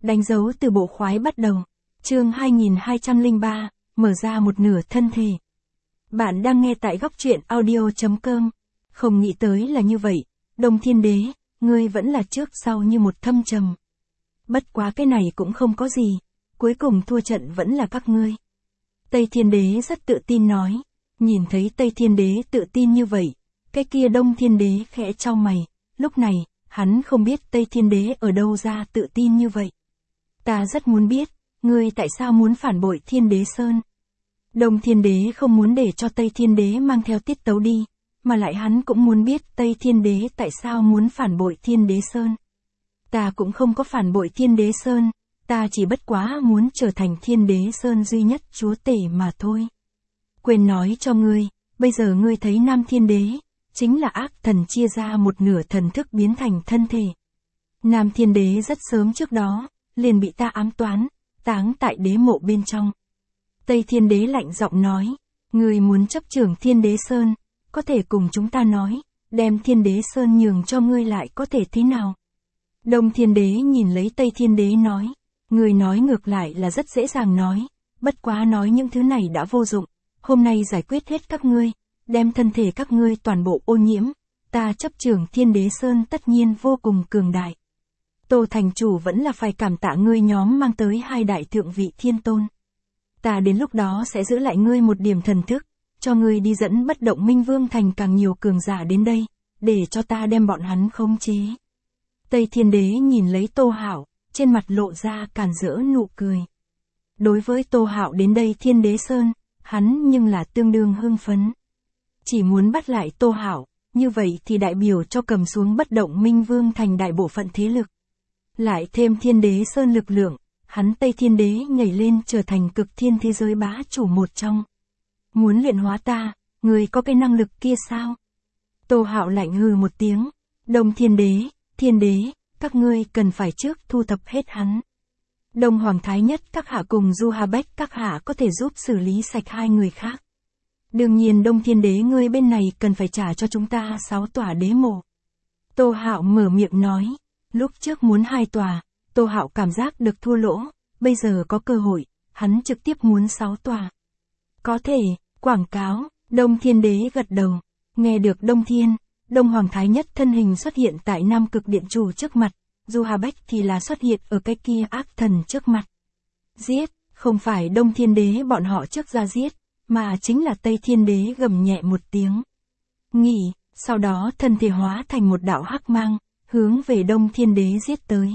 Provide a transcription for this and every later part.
Đánh dấu từ bộ khoái bắt đầu. Chương 2203, mở ra một nửa thân thể. Bạn đang nghe tại góc truyện audio.com. Không nghĩ tới là như vậy, Đông Thiên Đế, ngươi vẫn là trước sau như một thâm trầm. Bất quá cái này cũng không có gì, cuối cùng thua trận vẫn là các ngươi. Tây Thiên Đế rất tự tin nói, nhìn thấy Tây Thiên Đế tự tin như vậy, cái kia Đông Thiên Đế khẽ chau mày, lúc này, hắn không biết Tây Thiên Đế ở đâu ra tự tin như vậy. Ta rất muốn biết, ngươi tại sao muốn phản bội Thiên Đế Sơn? Đông Thiên Đế không muốn để cho Tây Thiên Đế mang theo tiết tấu đi, mà lại hắn cũng muốn biết Tây Thiên Đế tại sao muốn phản bội Thiên Đế Sơn. Ta cũng không có phản bội Thiên Đế Sơn, ta chỉ bất quá muốn trở thành Thiên Đế Sơn duy nhất chúa tể mà thôi. Quên nói cho ngươi, bây giờ ngươi thấy Nam Thiên Đế, chính là ác thần chia ra một nửa thần thức biến thành thân thể. Nam Thiên Đế rất sớm trước đó, liền bị ta ám toán, táng tại đế mộ bên trong. Tây Thiên Đế lạnh giọng nói, ngươi muốn chấp trưởng Thiên Đế Sơn, có thể cùng chúng ta nói, đem Thiên Đế Sơn nhường cho ngươi lại có thể thế nào? Đông Thiên Đế nhìn lấy Tây Thiên Đế nói, ngươi nói ngược lại là rất dễ dàng nói, bất quá nói những thứ này đã vô dụng, hôm nay giải quyết hết các ngươi, đem thân thể các ngươi toàn bộ ô nhiễm, ta chấp trưởng Thiên Đế Sơn tất nhiên vô cùng cường đại. Tô thành chủ vẫn là phải cảm tạ ngươi nhóm mang tới 2 đại thượng vị thiên tôn. Ta đến lúc đó sẽ giữ lại ngươi một điểm thần thức, cho ngươi đi dẫn Bất Động Minh Vương thành càng nhiều cường giả đến đây, để cho ta đem bọn hắn khống chế. Tây Thiên Đế nhìn lấy Tô Hạo, trên mặt lộ ra càn rỡ nụ cười. Đối với Tô Hạo đến đây Thiên Đế Sơn, hắn nhưng là tương đương hưng phấn. Chỉ muốn bắt lại Tô Hạo, như vậy thì đại biểu cho cầm xuống Bất Động Minh Vương thành đại bộ phận thế lực. Lại thêm Thiên Đế Sơn lực lượng, hắn Tây Thiên Đế nhảy lên trở thành cực thiên thế giới bá chủ một trong. Muốn luyện hóa ta, người có cái năng lực kia sao? Tô Hạo lạnh hừ một tiếng, Đông Thiên Đế, các ngươi cần phải trước thu thập hết hắn. Đông Hoàng Thái Nhất các hạ cùng Du Hà Bách các hạ có thể giúp xử lý sạch 2 người khác. Đương nhiên Đông Thiên Đế ngươi bên này cần phải trả cho chúng ta 6 tòa đế mộ. Tô Hạo mở miệng nói, lúc trước muốn 2 tòa, Tô Hạo cảm giác được thua lỗ, bây giờ có cơ hội, hắn trực tiếp muốn 6 tòa. Có thể, quảng cáo, Đông Thiên Đế gật đầu, nghe được Đông Hoàng Thái Nhất thân hình xuất hiện tại Nam Cực Điện Chủ trước mặt, Du Hà Bách thì là xuất hiện ở cái kia ác thần trước mặt. Giết, không phải Đông Thiên Đế bọn họ trước ra giết, mà chính là Tây Thiên Đế gầm nhẹ một tiếng. Nghỉ, sau đó thân thể hóa thành một đạo hắc mang, hướng về Đông Thiên Đế giết tới.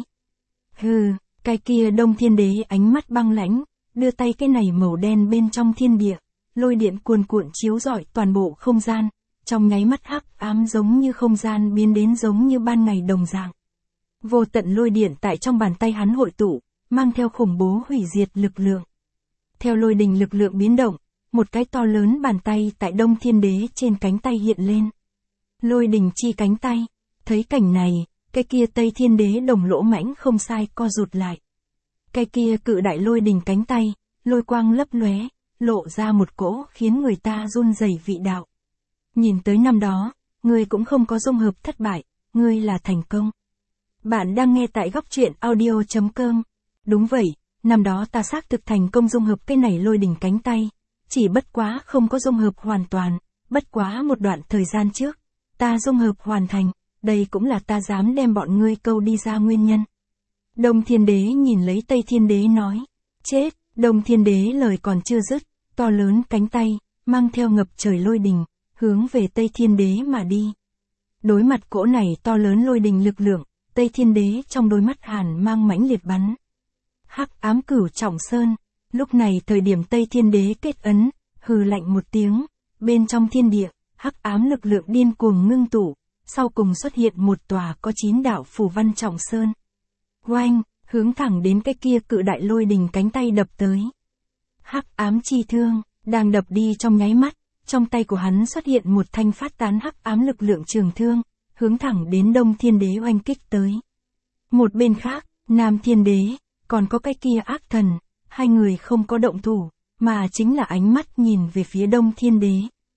Hừ, cái kia Đông Thiên Đế ánh mắt băng lãnh, đưa tay cái này màu đen bên trong thiên địa, lôi điện cuồn cuộn chiếu rọi toàn bộ không gian, trong nháy mắt hắc ám giống như không gian biến đến giống như ban ngày đồng dạng. Vô tận lôi điện tại trong bàn tay hắn hội tụ, mang theo khủng bố hủy diệt lực lượng. Theo lôi đình lực lượng biến động, một cái to lớn bàn tay tại Đông Thiên Đế trên cánh tay hiện lên. Lôi đình chi cánh tay, thấy cảnh này, cái kia Tây Thiên Đế đồng lỗ mãnh không sai co rụt lại. Cái kia cự đại lôi đình cánh tay, lôi quang lấp lóe, lộ ra một cỗ khiến người ta run rẩy vị đạo. Nhìn tới năm đó, ngươi cũng không có dung hợp thất bại, ngươi là thành công. Bạn đang nghe tại góc truyện audio.com. Đúng vậy, năm đó ta xác thực thành công dung hợp cái này lôi đình cánh tay, chỉ bất quá không có dung hợp hoàn toàn, bất quá một đoạn thời gian trước, ta dung hợp hoàn thành, đây cũng là ta dám đem bọn ngươi câu đi ra nguyên nhân. Đông Thiên Đế nhìn lấy Tây Thiên Đế nói, chết, Đông Thiên Đế lời còn chưa dứt, to lớn cánh tay, mang theo ngập trời lôi đình, hướng về Tây Thiên Đế mà đi. Đối mặt cỗ này to lớn lôi đình lực lượng, Tây Thiên Đế trong đôi mắt hàn mang mãnh liệt bắn. Hắc ám cửu trọng sơn, lúc này thời điểm Tây Thiên Đế kết ấn, hừ lạnh một tiếng, bên trong thiên địa, hắc ám lực lượng điên cuồng ngưng tụ, sau cùng xuất hiện một tòa có 9 đạo phù văn trọng sơn. Oanh, hướng thẳng đến cái kia cự đại lôi đình cánh tay đập tới. Hắc ám chi thương, đang đập đi trong nháy mắt, trong tay của hắn xuất hiện một thanh phát tán hắc ám lực lượng trường thương, hướng thẳng đến Đông Thiên Đế oanh kích tới. Một bên khác, Nam Thiên Đế, còn có cái kia ác thần, 2 người không có động thủ, mà chính là ánh mắt nhìn về phía Đông Thiên Đế.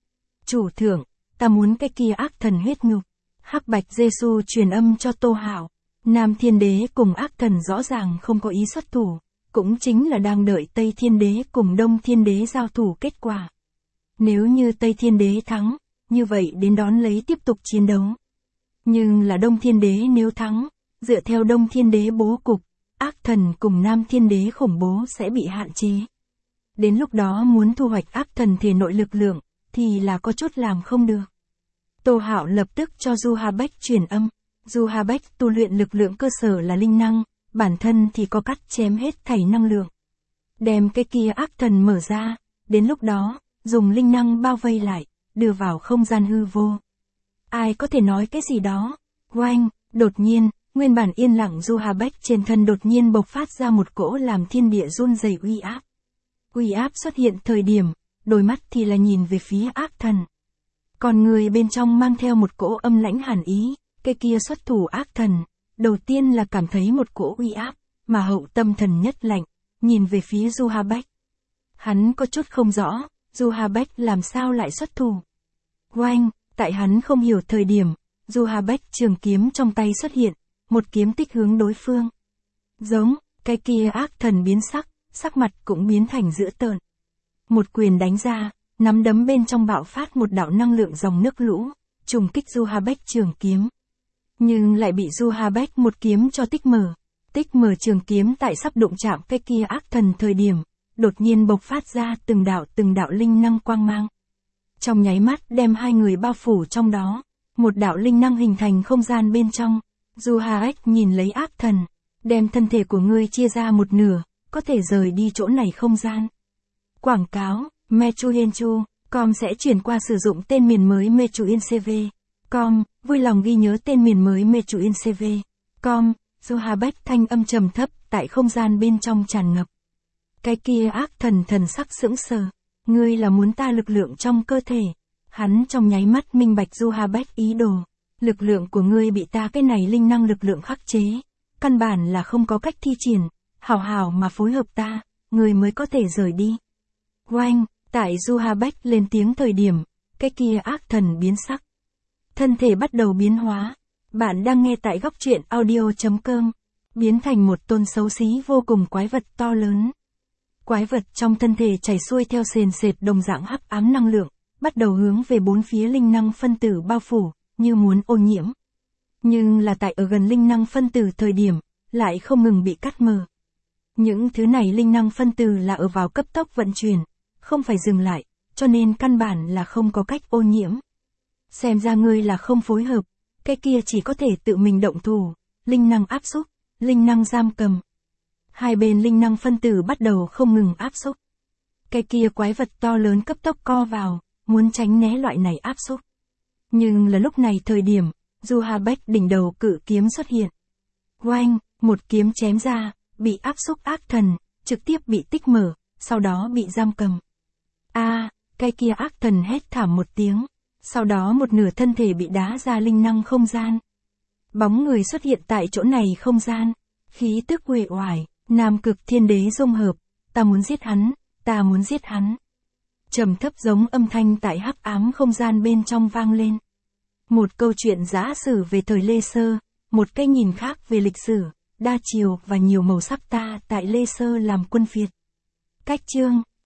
Chủ thượng, ta muốn cái kia ác thần huyết nhục. Hắc Bạch Giê-xu truyền âm cho Tô Hạo. Nam Thiên Đế cùng ác thần rõ ràng không có ý xuất thủ, cũng chính là đang đợi Tây Thiên Đế cùng Đông Thiên Đế giao thủ kết quả. Nếu như Tây Thiên Đế thắng, như vậy đến đón lấy tiếp tục chiến đấu. Nhưng là Đông Thiên Đế nếu thắng, dựa theo Đông Thiên Đế bố cục, ác thần cùng Nam Thiên Đế khủng bố sẽ bị hạn chế. Đến lúc đó muốn thu hoạch ác thần thể nội lực lượng, thì là có chút làm không được. Tô Hạo lập tức cho Du Hà Bách truyền âm. Du Hà Bách tu luyện lực lượng cơ sở là linh năng, bản thân thì có cắt chém hết thảy năng lượng. Đem cái kia ác thần mở ra, đến lúc đó, dùng linh năng bao vây lại, đưa vào không gian hư vô. Ai có thể nói cái gì đó? Oanh, đột nhiên, nguyên bản yên lặng Du Hà Bách trên thân đột nhiên bộc phát ra một cỗ làm thiên địa run rẩy uy áp. Uy áp xuất hiện thời điểm, đôi mắt thì là nhìn về phía ác thần. Còn người bên trong mang theo một cỗ âm lãnh hàn ý, cái kia xuất thủ ác thần, đầu tiên là cảm thấy một cỗ uy áp, mà hậu tâm thần nhất lạnh, nhìn về phía Du Hà Bách. Hắn có chút không rõ, Du Hà Bách làm sao lại xuất thủ. Oanh, tại hắn không hiểu thời điểm, Du Hà Bách trường kiếm trong tay xuất hiện, một kiếm tích hướng đối phương. Giống, cái kia ác thần biến sắc, sắc mặt cũng biến thành dữ tợn. Một quyền đánh ra, nắm đấm bên trong bạo phát một đạo năng lượng dòng nước lũ, trùng kích Du Hà Bách trường kiếm. Nhưng lại bị Du Hà Bách một kiếm cho tích mở. Tích mở trường kiếm tại sắp đụng chạm cái kia ác thần thời điểm, đột nhiên bộc phát ra từng đạo linh năng quang mang. Trong nháy mắt đem hai người bao phủ trong đó, một đạo linh năng hình thành không gian bên trong. Du Hà Bách nhìn lấy ác thần, đem thân thể của ngươi chia ra một nửa, có thể rời đi chỗ này không gian. Quảng cáo, Mechuyenchu.com sẽ chuyển qua sử dụng tên miền mới Mechuyencv.com, vui lòng ghi nhớ tên miền mới Mechuyencv.com. Du Hà Bách thanh âm trầm thấp tại không gian bên trong tràn ngập. Cái kia ác thần thần sắc sững sờ, ngươi là muốn ta lực lượng trong cơ thể. Hắn trong nháy mắt minh bạch Du Hà Bách ý đồ, lực lượng của ngươi bị ta cái này linh năng lực lượng khắc chế, căn bản là không có cách thi triển, hảo hảo mà phối hợp ta, ngươi mới có thể rời đi. Oanh, tại Du Hà Bách lên tiếng thời điểm, cái kia ác thần biến sắc. Thân thể bắt đầu biến hóa. Bạn đang nghe tại góc truyện audio.com, biến thành một tôn xấu xí vô cùng quái vật to lớn. Quái vật trong thân thể chảy xuôi theo sền sệt đồng dạng hắc ám năng lượng, bắt đầu hướng về bốn phía linh năng phân tử bao phủ, như muốn ô nhiễm. Nhưng là tại ở gần linh năng phân tử thời điểm, lại không ngừng bị cắt mờ. Những thứ này linh năng phân tử là ở vào cấp tốc vận chuyển, không phải dừng lại, cho nên căn bản là không có cách ô nhiễm. Xem ra ngươi là không phối hợp, cái kia chỉ có thể tự mình động thủ, linh năng áp xúc, linh năng giam cầm. Hai bên linh năng phân tử bắt đầu không ngừng áp xúc. Cái kia quái vật to lớn cấp tốc co vào, muốn tránh né loại này áp xúc. Nhưng là lúc này thời điểm, Du Hà Bách đỉnh đầu cự kiếm xuất hiện. Oanh, một kiếm chém ra, bị áp xúc ác thần, trực tiếp bị tích mở, sau đó bị giam cầm. Cái kia ác thần hét thảm một tiếng, sau đó một nửa thân thể bị đá ra linh năng không gian. Bóng người xuất hiện tại chỗ này không gian, khí tức uể oải, Nam Cực Thiên Đế dung hợp, ta muốn giết hắn, ta muốn giết hắn. Trầm thấp giống âm thanh tại hắc ám không gian bên trong vang lên. Một câu chuyện giả sử về thời Lê Sơ, một cái nhìn khác về lịch sử, đa chiều và nhiều màu sắc ta tại Lê Sơ làm quân phiệt. Cách chương